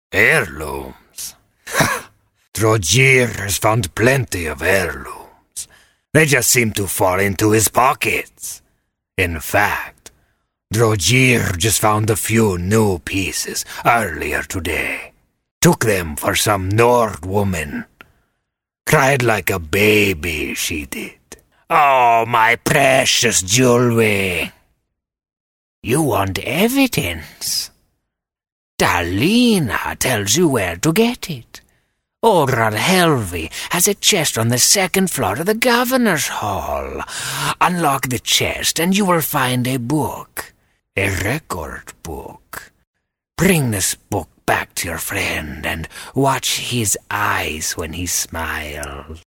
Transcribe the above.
Heirlooms? Drogir has found plenty of heirlooms. They just seem to fall into his pockets. In fact, Drogir just found a few new pieces earlier today. Took them for some Nord woman. Cried like a baby, she did. Oh, my precious jewelry. You want evidence? Dalina tells you where to get it. Orar Helvi has a chest on the second floor of the Governor's Hall. Unlock the chest and you will find a book. A record book. Bring this book back to your friend and watch his eyes when he smiles.